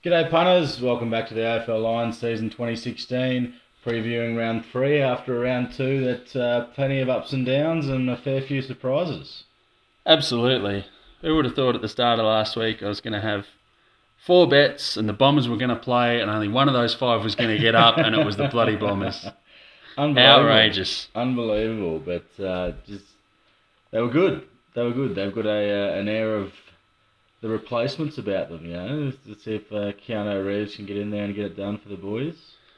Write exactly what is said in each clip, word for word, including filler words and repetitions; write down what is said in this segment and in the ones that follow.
G'day punters, welcome back to the A F L Lions season twenty sixteen, previewing round three after round two that uh, plenty of ups and downs and a fair few surprises. Absolutely. Who would have thought at the start of last week I was going to have four bets and the Bombers were going to play and only one of those five was going to get up and it was the bloody Bombers. Unbelievable. Outrageous. Unbelievable, but uh, just they were good. They were good. They've got a uh, an air of the replacements about them, you know. Let's see if uh, Keanu Reeves can get in there and get it done for the boys.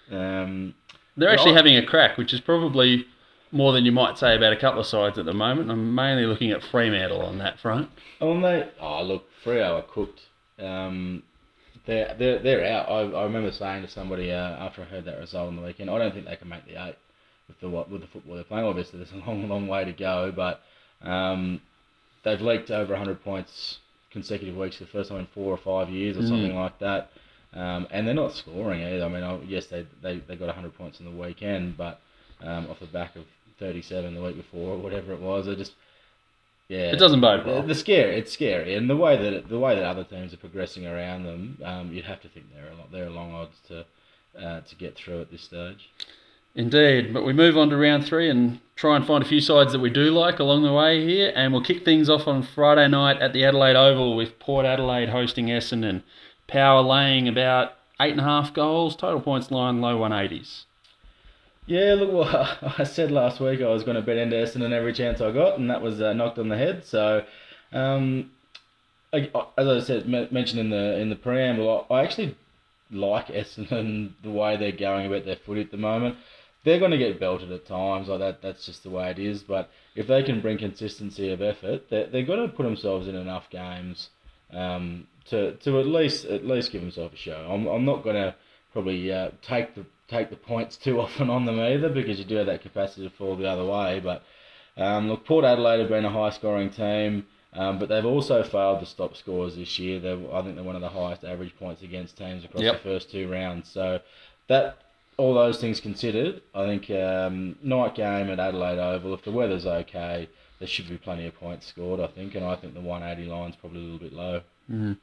Um, They're actually I, having a crack, which is probably more than you might say about a couple of sides at the moment. I'm mainly looking at Fremantle on that front. Oh, they, oh look, Freo are cooked. Um, they're, they're, they're out. I, I remember saying to somebody uh, after I heard that result on the weekend, I don't think they can make the eight with the with the football they're playing. Obviously, there's a long, long way to go, but um, they've leaked over one hundred points consecutive weeks for the first time in four or five years or Mm. something like that. Um, and they're not scoring either. I mean, I, yes, they, they they got one hundred points in the weekend, but um, off the back of thirty-seven the week before or whatever it was, they just yeah. It doesn't bode well. The, the scary, it's scary, and the way that it, the way that other teams are progressing around them, um, you'd have to think they're a lot, they're a long odds to uh, to get through at this stage. Indeed, but we move on to round three and try and find a few sides that we do like along the way here, and we'll kick things off on Friday night at the Adelaide Oval with Port Adelaide hosting Essendon. Power laying about eight and a half goals, total points line low one eighties. Yeah, look, well, I said last week I was going to bet into Essendon every chance I got, and that was uh, knocked on the head. So, um, I, as I said, mentioned in the in the preamble, I actually like Essendon the way they're going about their footy at the moment. They're going to get belted at times, like that. That's just the way it is. But if they can bring consistency of effort, they they've got to put themselves in enough games um, to to at least at least give themselves a show. I'm I'm not going to probably uh, take the take the points too often on them either, because you do have that capacity to fall the other way. But um, look, Port Adelaide have been a high scoring team, um, but they've also failed to stop scores this year. They're, I think they're one of the highest average points against teams across Yep. the first two rounds. So that. All those things considered, I think um, night game at Adelaide Oval, if the weather's okay, there should be plenty of points scored, I think, and I think the one eighty line's probably a little bit low. Mm.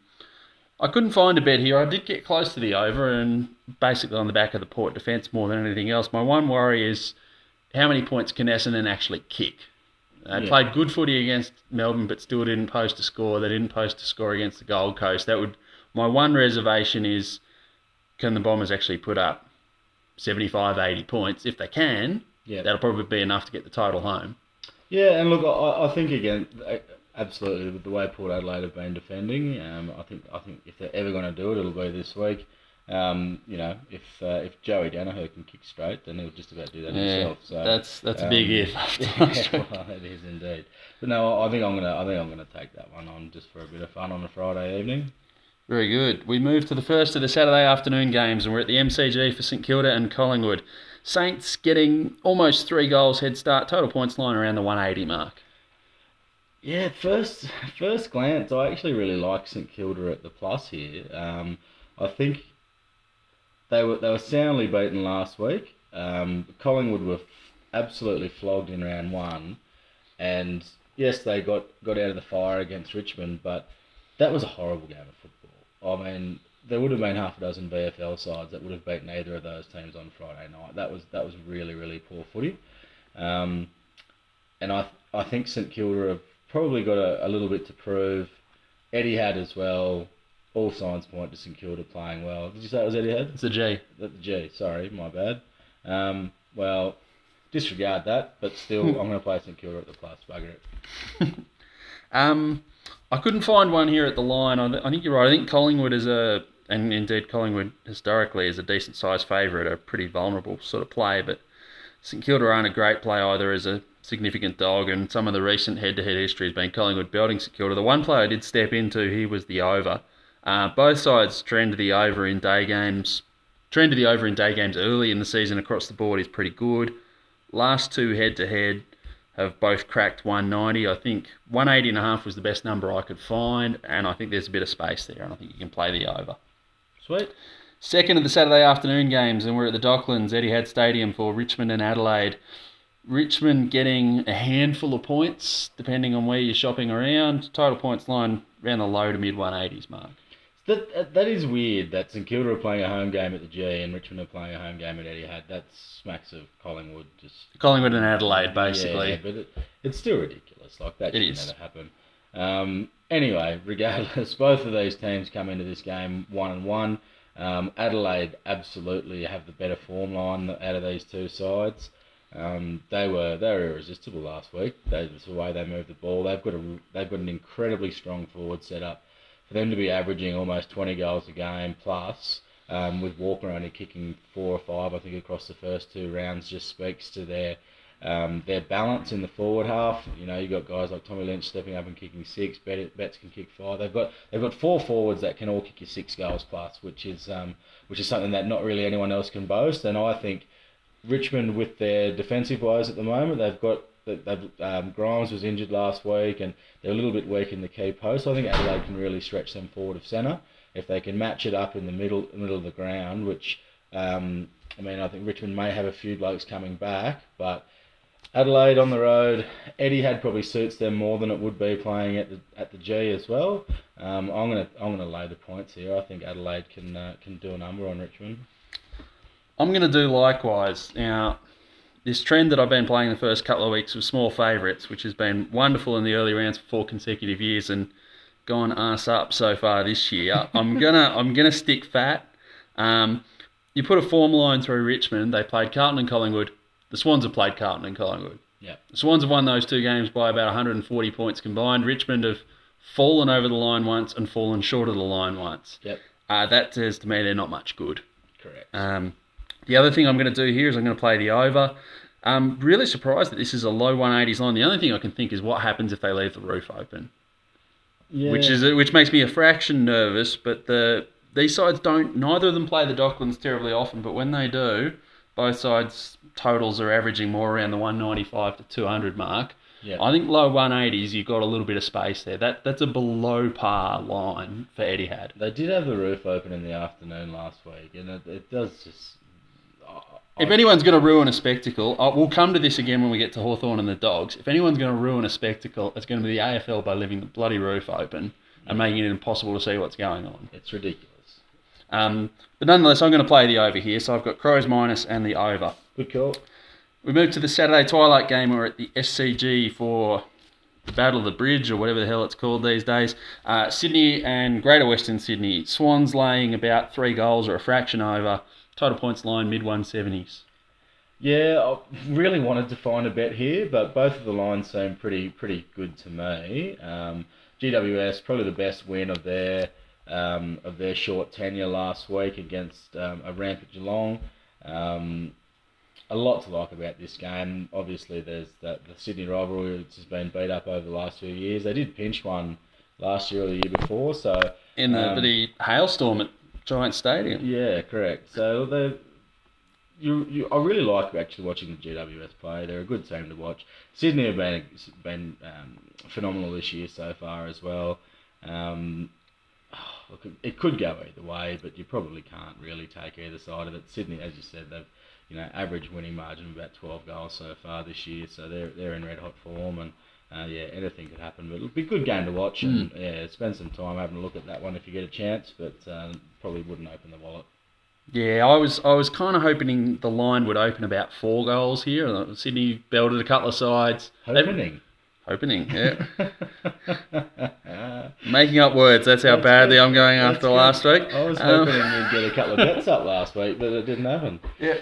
I couldn't find a bet here. I did get close to the over and basically on the back of the Port defence more than anything else. My one worry is how many points can Essendon actually kick? They Yeah. played good footy against Melbourne but still didn't post a score. They didn't post a score against the Gold Coast. That would. My one reservation is, can the Bombers actually put up seventy-five, eighty points? If they can, Yeah, that'll probably be enough to get the total home. yeah, and look, I, I think again, absolutely, with the way Port Adelaide have been defending, um, I think I think if they're ever going to do it, it'll be this week. Um, you know, if uh, if Joey Danaher can kick straight, then he'll just about do that Yeah, himself. So that's that's a um, big if. after last yeah, week. well, it is indeed. But no, I think I'm gonna I think I'm gonna take that one on just for a bit of fun on a Friday evening. Very good. We move to the first of the Saturday afternoon games, and we're at the M C G for St Kilda and Collingwood. Saints getting almost three goals head start, total points line around the one eighty mark. Yeah, first first glance, I actually really like St Kilda at the plus here. Um, I think they were they were soundly beaten last week. Um, Collingwood were f- absolutely flogged in round one, and yes, they got, got out of the fire against Richmond, but that was a horrible game of football. I mean, there would have been half a dozen V F L sides that would have beaten either of those teams on Friday night. That was that was really really poor footy, um, and I I think St Kilda have probably got a, a little bit to prove. Eddie had as well. All signs point to St Kilda playing well. Did you say it was Eddie had? It's a G. The G, sorry, my bad. Um, well, disregard that, but still, I'm going to play St Kilda at the plus. Bugger it. Um, I couldn't find one here at the line. I, th- I think you're right. I think Collingwood is a, and indeed Collingwood historically is a decent sized favourite, a pretty vulnerable sort of play, but St Kilda aren't a great play either as a significant dog, and some of the recent head-to-head history has been Collingwood belting St Kilda. The one player I did step into, he was the over. Uh, both sides trend to the over in day games. Trend to the over in day games early in the season across the board is pretty good. Last two head-to-head have both cracked one ninety. I think one eighty and a half was the best number I could find, and I think there's a bit of space there, and I think you can play the over. Sweet. Second of the Saturday afternoon games, and we're at the Docklands, Etihad Stadium for Richmond and Adelaide. Richmond getting a handful of points, depending on where you're shopping around. Total points line around the low to mid one eighties mark. That that is weird that St Kilda are playing a home game at the G and Richmond are playing a home game at Etihad. That smacks of Collingwood. Just Collingwood and Adelaide, basically. Yeah, but it, it's still ridiculous. Like that should never happen. Um, anyway, regardless, both of these teams come into this game one and one. Um, Adelaide absolutely have the better form line out of these two sides. Um, they were they were irresistible last week. They, the way they moved the ball. They've got a they've got an incredibly strong forward setup. For them to be averaging almost twenty goals a game plus, um, with Walker only kicking four or five, I think, across the first two rounds, just speaks to their um, their balance in the forward half. You know, you've got guys like Tommy Lynch stepping up and kicking six. Bet, Betts can kick five. They've got they've got four forwards that can all kick you six goals plus, which is um, which is something that not really anyone else can boast. And I think Richmond, with their defensive woes at the moment, they've got they've, um, Grimes was injured last week and they're a little bit weak in the key post. I think Adelaide can really stretch them forward of centre if they can match it up in the middle middle of the ground. Which um, I mean, I think Richmond may have a few blokes coming back, but Adelaide on the road, Etihad probably suits them more than it would be playing at the at the G as well. Um, I'm gonna I'm gonna lay the points here. I think Adelaide can uh, can do a number on Richmond. I'm going to do likewise. Now, this trend that I've been playing the first couple of weeks with small favourites, which has been wonderful in the early rounds for four consecutive years and gone arse up so far this year, I'm gonna I'm gonna stick fat. Um, you put a form line through Richmond. They played Carlton and Collingwood. The Swans have played Carlton and Collingwood. Yeah. The Swans have won those two games by about one hundred forty points combined. Richmond have fallen over the line once and fallen short of the line once. Yep. Uh, that says to me they're not much good. Correct. Um, The other thing I'm going to do here is I'm going to play the over. I'm really surprised that this is a low one eighties line. The only thing I can think is what happens if they leave the roof open, Yeah. which is which makes me a fraction nervous. But the these sides don't. Neither of them play the Docklands terribly often, but when they do, both sides totals are averaging more around the one ninety-five to two hundred mark. Yeah. I think low one eighties, you've got a little bit of space there. That that's a below par line for Etihad. They did have the roof open in the afternoon last week, and it, it does just. If anyone's going to ruin a spectacle, uh, we'll come to this again when we get to Hawthorn and the Dogs. If anyone's going to ruin a spectacle, it's going to be the A F L by leaving the bloody roof open and making it impossible to see what's going on. It's ridiculous. Um, but nonetheless, I'm going to play the over here. So I've got Crows minus and the over. Good call. We move to the Saturday twilight game. We're at the S C G for the Battle of the Bridge, or whatever the hell it's called these days. Uh, Sydney and Greater Western Sydney. Swans laying about three goals or a fraction over. Total points line mid one seventies. Yeah, I really wanted to find a bet here, but both of the lines seem pretty pretty good to me. Um, G W S probably the best win of their um, of their short tenure last week against um, a rampant Geelong. Um, a lot to like about this game. Obviously, there's that the Sydney rivalry, which has been beat up over the last few years. They did pinch one last year or the year before, so in the, um, the hailstorm at Giant Stadium. Yeah, correct. So they, you, you, I really like actually watching the G W S play. They're a good team to watch. Sydney have been been um, phenomenal this year so far as well. Um, look, it could go either way, but you probably can't really take either side of it. Sydney, as you said, they've you know average winning margin of about twelve goals so far this year, so they're they're in red hot form and. Uh, yeah, anything could happen, but it'll be a good game to watch and mm. yeah, spend some time having a look at that one if you get a chance, but uh, probably wouldn't open the wallet. Yeah, I was I was kind of hoping the line would open about four goals here. Sydney belted a couple of sides. Opening. Opening, yeah. Making up words, that's how that's badly good. I'm going that's after good. Last week. I was hoping um, you'd get a couple of bets up last week, but it didn't happen.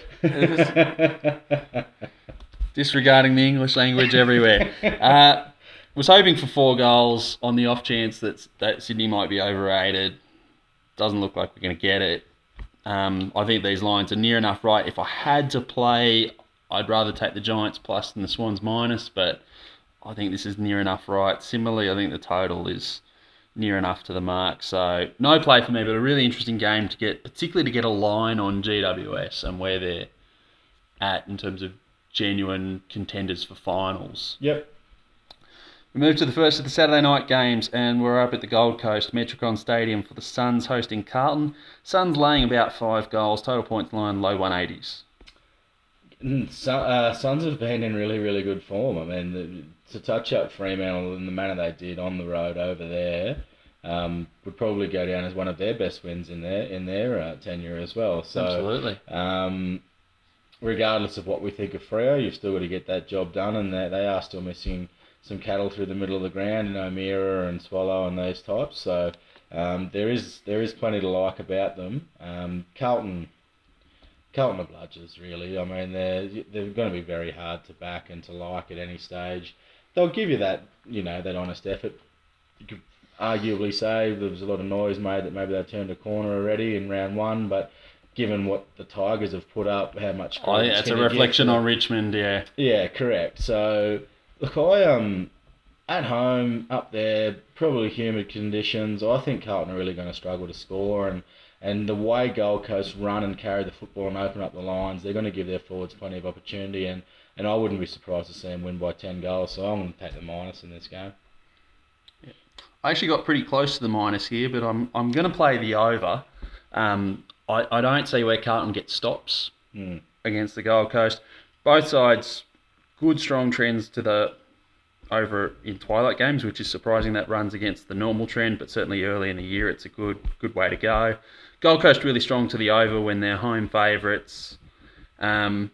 Yeah. Disregarding the English language everywhere. Uh, was hoping for four goals on the off chance that that Sydney might be overrated. Doesn't look like we're going to get it. Um, I think these lines are near enough right. If I had to play, I'd rather take the Giants plus than the Swans minus, but I think this is near enough right. Similarly, I think the total is near enough to the mark. So no play for me, but a really interesting game to get, particularly to get a line on G W S and where they're at in terms of genuine contenders for finals. Yep. We move to the first of the Saturday night games, and we're up at the Gold Coast, Metricon Stadium for the Suns hosting Carlton. Suns laying about five goals, total points line low one eighties. So, uh, Suns have been in really, really good form. I mean, the, to touch up Fremantle in the manner they did on the road over there, um, would probably go down as one of their best wins in their in their uh, tenure as well. So, Absolutely. Um, regardless of what we think of Freo, you've still got to get that job done, and they, they are still missing some cattle through the middle of the ground in O'Meara and Swallow and those types. So um, there is there is plenty to like about them. Um, Carlton, Carlton are bludgers, really. I mean, they're they're going to be very hard to back and to like at any stage. They'll give you that, you know, that honest effort. You could arguably say there was a lot of noise made that maybe they turned a corner already in round one, but given what the Tigers have put up, how much... Oh, yeah, it's a reflection on Richmond, yeah. Yeah, correct. So, look, I um at home, up there, probably humid conditions, I think Carlton are really going to struggle to score, and, and the way Gold Coast run and carry the football and open up the lines, they're going to give their forwards plenty of opportunity, and, and I wouldn't be surprised to see them win by ten goals, so I'm going to take the minus in this game. Yeah. I actually got pretty close to the minus here, but I'm I'm going to play the over. Um, I, I don't see where Carlton gets stops mm. against the Gold Coast. Both sides, good strong trends to the over in twilight games, which is surprising that runs against the normal trend, but certainly early in the year it's a good good way to go. Gold Coast really strong to the over when they're home favourites. Um,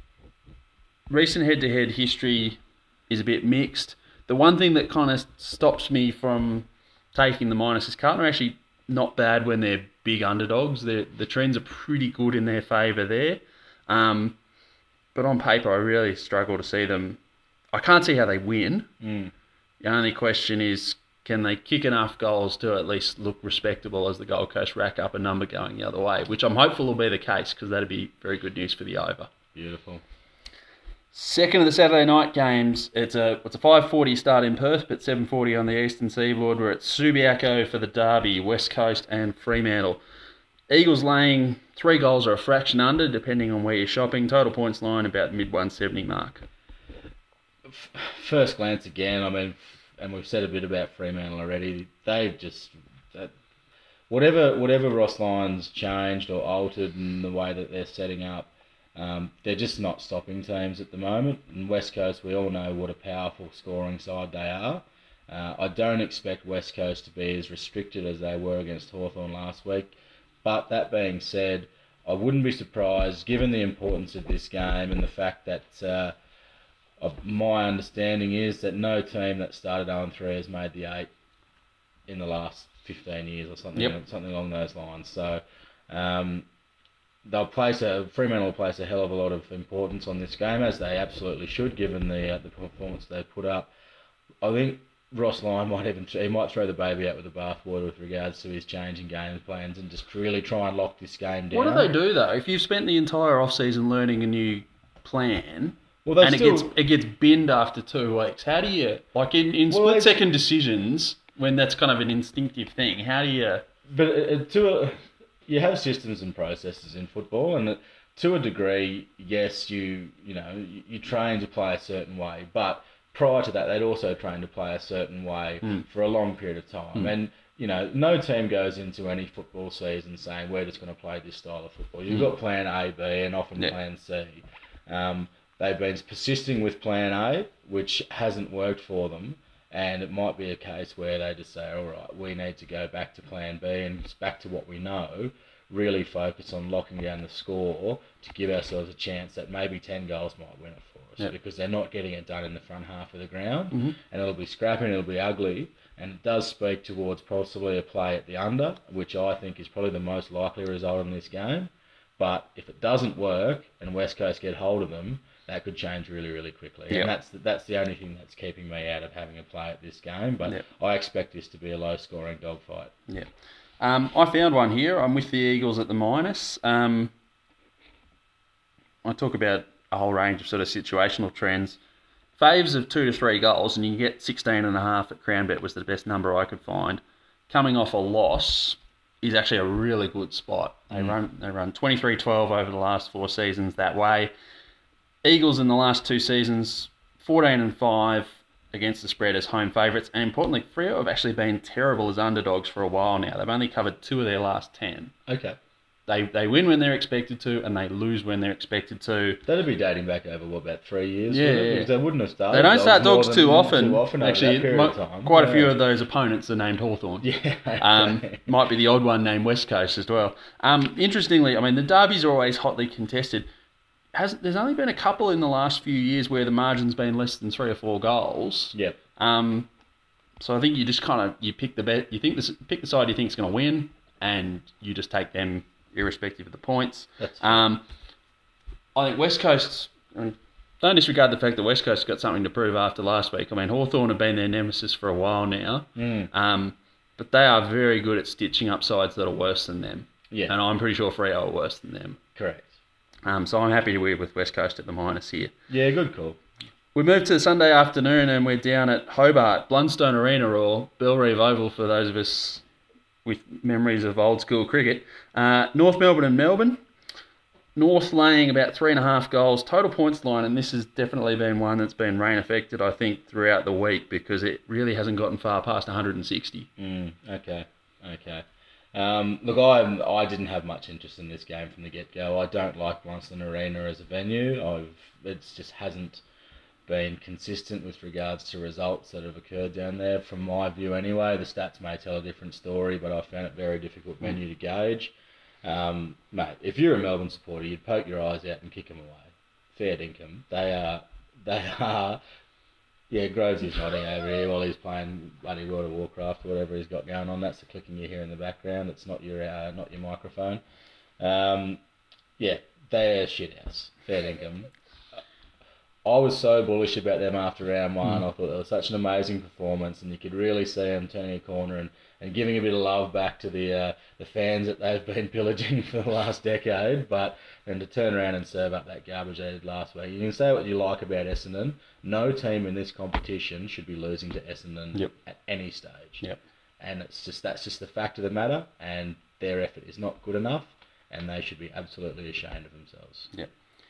recent head-to-head history is a bit mixed. The one thing that kind of stops me from taking the minus is Carlton are actually not bad when they're big underdogs. The the trends are pretty good in their favour there. Um, but on paper, I really struggle to see them. I can't see how they win. Mm. The only question is, can they kick enough goals to at least look respectable as the Gold Coast rack up a number going the other way, which I'm hopeful will be the case because that'd be very good news for the over. Beautiful. Second of the Saturday night games, it's a it's a five forty start in Perth, but seven forty on the eastern seaboard. We're at Subiaco for the derby, West Coast and Fremantle. Eagles laying three goals or a fraction under, depending on where you're shopping. Total points line about mid one seventy mark. First glance again, I mean, and we've said a bit about Fremantle already. They've just that, whatever whatever Ross Lyon's changed or altered in the way that they're setting up. Um, they're just not stopping teams at the moment. And West Coast, we all know what a powerful scoring side they are. Uh, I don't expect West Coast to be as restricted as they were against Hawthorn last week. But that being said, I wouldn't be surprised, given the importance of this game and the fact that uh, of my understanding is that no team that started oh and three has made the eight in the last fifteen years or something, yep. something along those lines. So... Um, They'll place a Fremantle will place a hell of a lot of importance on this game, as they absolutely should, given the uh, the performance they put up. I think Ross Lyon might even he might throw the baby out with the bathwater with regards to his change in game plans and just really try and lock this game down. What do they do though? If you've spent the entire off season learning a new plan, well, and still... it gets it gets binned after two weeks, how do you like in, in well, split second decisions when that's kind of an instinctive thing? How do you? But uh, to a You have systems and processes in football, and to a degree, yes, you you know you, you train to play a certain way, but prior to that, they'd also train to play a certain way mm. for a long period of time. Mm. And you know, no team goes into any football season saying we're just going to play this style of football. You've mm. got Plan A, B, and often yeah. Plan C. Um, they've been persisting with Plan A, which hasn't worked for them. And it might be a case where they just say, all right, we need to go back to Plan B and back to what we know, really focus on locking down the score to give ourselves a chance that maybe ten goals might win it for us, yep. because they're not getting it done in the front half of the ground, mm-hmm. and it'll be scrappy and it'll be ugly, and it does speak towards possibly a play at the under, which I think is probably the most likely result in this game. But if it doesn't work and West Coast get hold of them, that could change really, really quickly. Yep. And that's the, that's the only thing that's keeping me out of having a play at this game. But yep. I expect this to be a low-scoring dogfight. Yeah. Um, I found one here. I'm with the Eagles at the minus. Um, I talk about a whole range of sort of situational trends. Faves of two to three goals, and you can get sixteen and a half at CrownBet was the best number I could find. Coming off a loss is actually a really good spot. They mm. run they run twenty-three twelve over the last four seasons that way. Eagles in the last two seasons, fourteen and five against the spread as home favourites. And importantly, Freo have actually been terrible as underdogs for a while now. They've only covered two of their last ten. Okay. they, they win when they're expected to, and they lose when they're expected to. That'd be dating back over, what, about three years? Yeah, wouldn't it? yeah. Because they wouldn't have started They don't start dogs more too than- often. Too often over Actually, that period mi- of time. quite a few Yeah. of those opponents are named Hawthorn. Yeah. Um, might be the odd one named West Coast as well. Um, interestingly, I mean, the derbies are always hotly contested. Has There's only been a couple in the last few years where the margin's been less than three or four goals. Yep. Um, so I think you just kind of you pick the bet. You think this pick the side you think is going to win, and you just take them irrespective of the points. That's um, I think West Coast. I mean, don't disregard the fact that West Coast got something to prove after last week. I mean, Hawthorn have been their nemesis for a while now. Mm. Um, but they are very good at stitching up sides that are worse than them. Yeah. And I'm pretty sure Freo are worse than them. Correct. Um, so I'm happy to be with West Coast at the minus here. Yeah, good call. We move to Sunday afternoon and we're down at Hobart, Blundstone Arena, or Bellerive Oval for those of us with memories of old school cricket. Uh, North Melbourne and Melbourne. North laying about three and a half goals, total points line, and this has definitely been one that's been rain affected, I think, throughout the week because it really hasn't gotten far past one hundred sixty. Mm, okay, okay. Um, look, I I didn't have much interest in this game from the get-go. I don't like Blundstone Arena as a venue. I've it just hasn't been consistent with regards to results that have occurred down there. From my view anyway, the stats may tell a different story, but I found it a very difficult venue to gauge. Um, mate, if you're a Melbourne supporter, you'd poke your eyes out and kick them away. Fair dinkum. They are, they are, yeah, Groves is nodding over here while he's playing bloody World of Warcraft or whatever he's got going on. That's the clicking you hear in the background. It's not your, uh, not your microphone. Um, yeah, they're shit house. Fair dinkum. I was so bullish about them after round one. Mm. I thought it was such an amazing performance, and you could really see them turning a corner and, and giving a bit of love back to the uh, the fans that they've been pillaging for the last decade. But then to turn around and serve up that garbage they did last week. You can say what you like about Essendon. No team in this competition should be losing to Essendon yep. at any stage. Yep. And it's just that's just the fact of the matter. And their effort is not good enough, and they should be absolutely ashamed of themselves. Yep.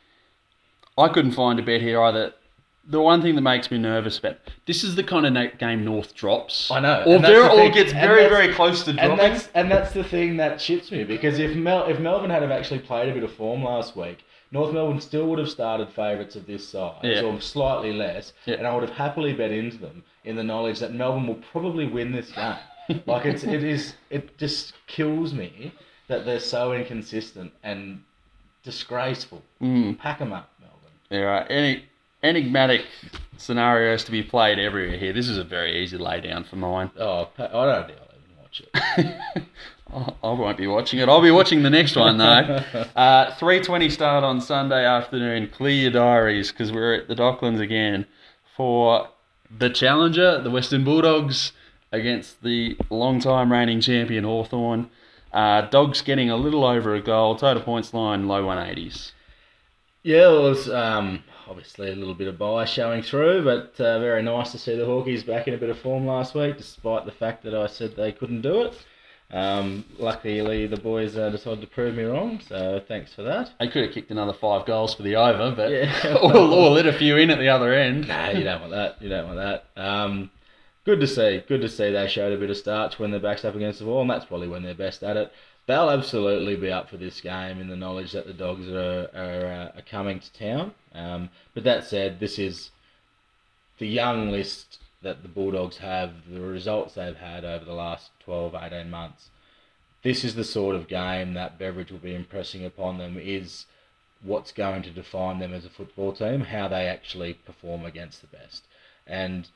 I couldn't find a bet here either. The one thing that makes me nervous about this is the kind of game North drops. I know, or and that's very, the or thing. gets And very, that's- very close to dropping. And that's and that's the thing that chips me, because if Mel if Melbourne had have actually played a bit of form last week, North Melbourne still would have started favourites of this size, Yeah. or slightly less, Yeah. and I would have happily bet into them in the knowledge that Melbourne will probably win this game. Like it's it is it just kills me that they're so inconsistent and disgraceful. Mm. Pack them up, Melbourne. Yeah, right. Any enigmatic scenarios to be played everywhere here. This is a very easy lay down for mine. Oh, pa- I don't think I'll even watch it. I I won't be watching it. I'll be watching the next one though. Uh, three twenty start on Sunday afternoon. Clear your diaries because we're at the Docklands again for the challenger, the Western Bulldogs, against the long-time reigning champion Hawthorn. Uh, Dogs getting a little over a goal. Total points line low one eighties. Yeah, it was um, obviously a little bit of bias showing through, but uh, very nice to see the Hawkies back in a bit of form last week, despite the fact that I said they couldn't do it. Um, luckily, the boys uh, decided to prove me wrong, so thanks for that. They could have kicked another five goals for the over, but Yeah. or, or let a few in at the other end. Nah, you don't want that. You don't want that. Um, good to see. Good to see they showed a bit of starch when their back's up against the wall, and that's probably when they're best at it. They'll absolutely be up for this game in the knowledge that the Dogs are are, uh, are coming to town. Um, but that said, this is the young list that the Bulldogs have, the results they've had over the last twelve, eighteen months. This is the sort of game that Beveridge will be impressing upon them, is what's going to define them as a football team, how they actually perform against the best. And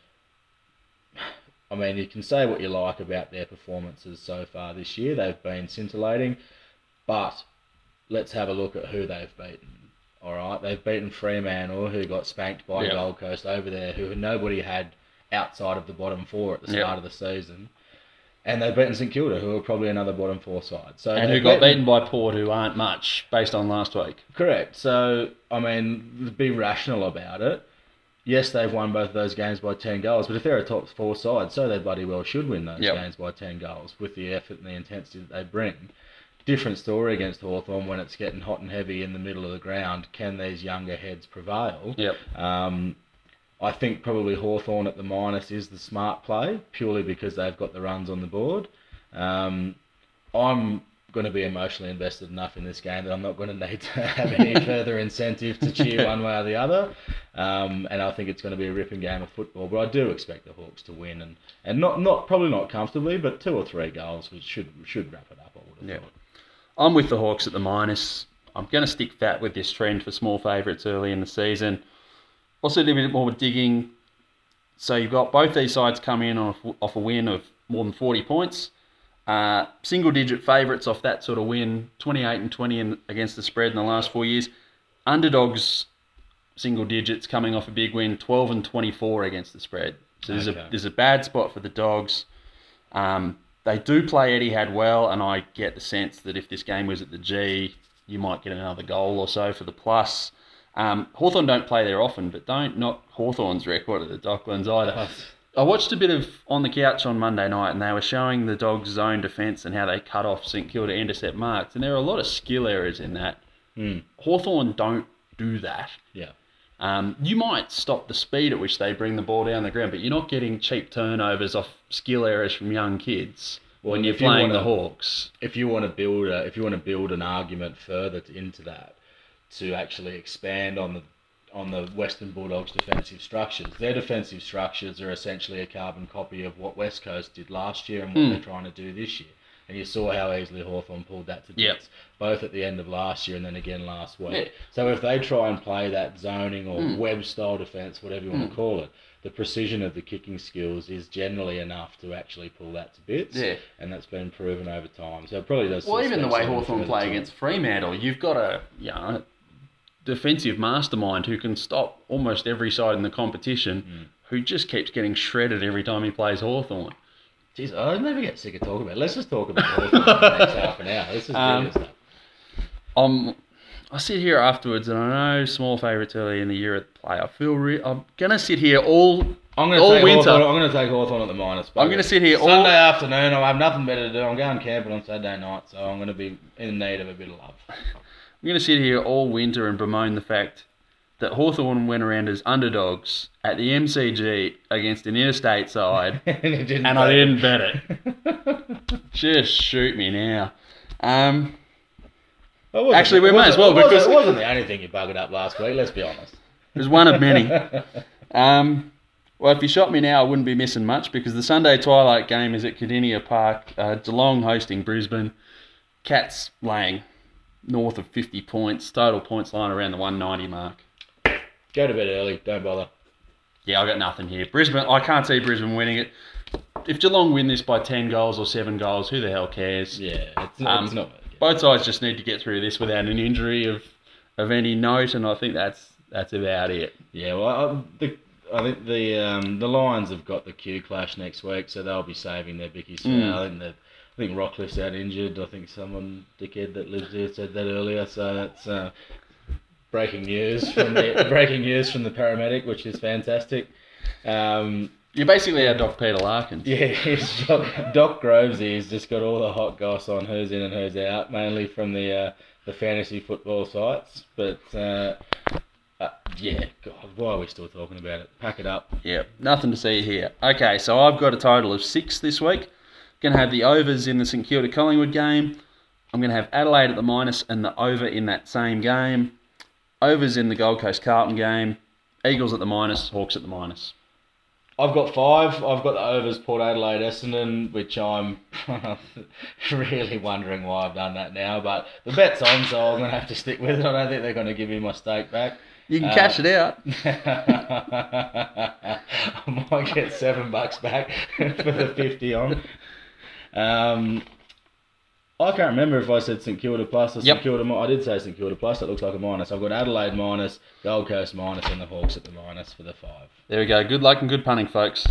I mean, you can say what you like about their performances so far this year. They've been scintillating, but let's have a look at who they've beaten. All right, they've beaten Fremantle, who got spanked by Yep. Gold Coast over there, who nobody had outside of the bottom four at the Yep. start of the season. And they've beaten St Kilda, who are probably another bottom four side. So And who they've got beaten by Port, who aren't much, based on last week. Correct. So, I mean, be rational about it. Yes, they've won both of those games by ten goals, but if they're a top four side, so they bloody well should win those Yep. games by ten goals with the effort and the intensity that they bring. Different story against Hawthorn when it's getting hot and heavy in the middle of the ground. Can these younger heads prevail? Yep. Um, I think probably Hawthorn at the minus is the smart play, purely because they've got the runs on the board. Um, I'm going to be emotionally invested enough in this game that I'm not going to need to have any further incentive to cheer one way or the other. Um, and I think it's going to be a ripping game of football. But I do expect the Hawks to win, and, and not, not probably not comfortably, but two or three goals, which should should wrap it up, I would have Yeah. thought. I'm with the Hawks at the minus. I'm going to stick fat with this trend for small favourites early in the season. Also did a bit more digging. So you've got both these sides come in off, off a win of more than forty points. Uh, single-digit favourites off that sort of win, twenty-eight and twenty in, against the spread in the last four years. Underdogs, single digits, coming off a big win, twelve and twenty-four against the spread. So there's Okay. a there's a bad spot for the Dogs. Um, they do play Etihad well, and I get the sense that if this game was at the G, you might get another goal or so for the plus. Um, Hawthorn don't play there often, but don't knock Hawthorn's record at the Docklands either. I watched a bit of On the Couch on Monday night, and they were showing the Dogs' zone defence and how they cut off St Kilda intercept marks, and there are a lot of skill errors in that. Mm. Hawthorn don't do that. Yeah. Um, you might stop the speed at which they bring the ball down the ground, but you're not getting cheap turnovers off skill errors from young kids Well, when you're if you playing wanna- the Hawks. If you want to build a, if you want to build an argument further to, into that, to actually expand on the on the Western Bulldogs' defensive structures, their defensive structures are essentially a carbon copy of what West Coast did last year and what Mm. they're trying to do this year. And you saw how easily Hawthorn pulled that to bits, Yep. both at the end of last year and then again last week. Yeah. So if they try and play that zoning or Mm. web-style defence, whatever you want Mm. to call it, the precision of the kicking skills is generally enough to actually pull that to bits. Yeah. And that's been proven over time. So it probably does. Well, even the speak way something Hawthorn further play to- against Fremantle, you've got a you know, defensive mastermind who can stop almost every side in the competition, Mm. who just keeps getting shredded every time he plays Hawthorn. Jeez, I never get sick of talking about it. Let's just talk about Hawthorn for the next half an hour. This is Um, brilliant stuff. I'm, I sit here afterwards, and I know small favourites early in the year at play. I feel re- I'm gonna sit here all I'm going all to take winter. Hawthorn, I'm going to take Hawthorn at the minus. I'm gonna sit here all- Sunday afternoon. I have nothing better to do. I'm going camping on Saturday night, so I'm going to be in need of a bit of love. I'm going to sit here all winter and bemoan the fact that Hawthorn went around as underdogs at the M C G against an interstate side, and it didn't and I pay. didn't bet it. Just shoot me now. Um, It wasn't- Actually, we it may wasn't- as well, it wasn't- because- it wasn't the only thing you buggered up last week. Let's be honest. it was one of many. Um, well, if you shot me now, I wouldn't be missing much because the Sunday twilight game is at Cardinia Park. Uh, Geelong hosting Brisbane. Cats laying north of fifty points. Total points line around the one ninety mark. Go to bed early. Don't bother. Yeah, I got nothing here. Brisbane, I can't see Brisbane winning it. If Geelong win this by ten goals or seven goals, who the hell cares? Yeah, it's not. Um, it's not Both sides just need to get through this without an injury of of any note, and I think that's that's about it. Yeah, well, I, the, I think the um, the Lions have got the Q clash next week, so they'll be saving their bickies. for Mm. now. I think that I think Rockcliffe's out injured. I think someone dickhead that lives here said that earlier. So that's uh, breaking news from the breaking news from the paramedic, which is fantastic. Um, You're basically our Doc Peter Larkins. yeah, he's Doc, Doc Grovesy has just got all the hot goss on who's in and who's out, mainly from the uh, the fantasy football sites. But uh, uh, yeah, God, why are we still talking about it? Pack it up. Yep, nothing to see here. Okay, so I've got a total of six this week. Going to have the overs in the St Kilda Collingwood game. I'm going to have Adelaide at the minus and the over in that same game. Overs in the Gold Coast Carlton game. Eagles at the minus, Hawks at the minus. I've got five. I've got the overs Port Adelaide Essendon, which I'm really wondering why I've done that now. But the bet's on, so I'm going to have to stick with it. I don't think they're going to give me my stake back. You can Uh, cash it out. I might get seven bucks back for the fifty on. Um, I can't remember if I said St Kilda plus or St Yep. Kilda. mi- I did say St Kilda plus. That looks like a minus. I've got Adelaide minus, Gold Coast minus, and the Hawks at the minus for the five. There we go. Good luck and good punting, folks.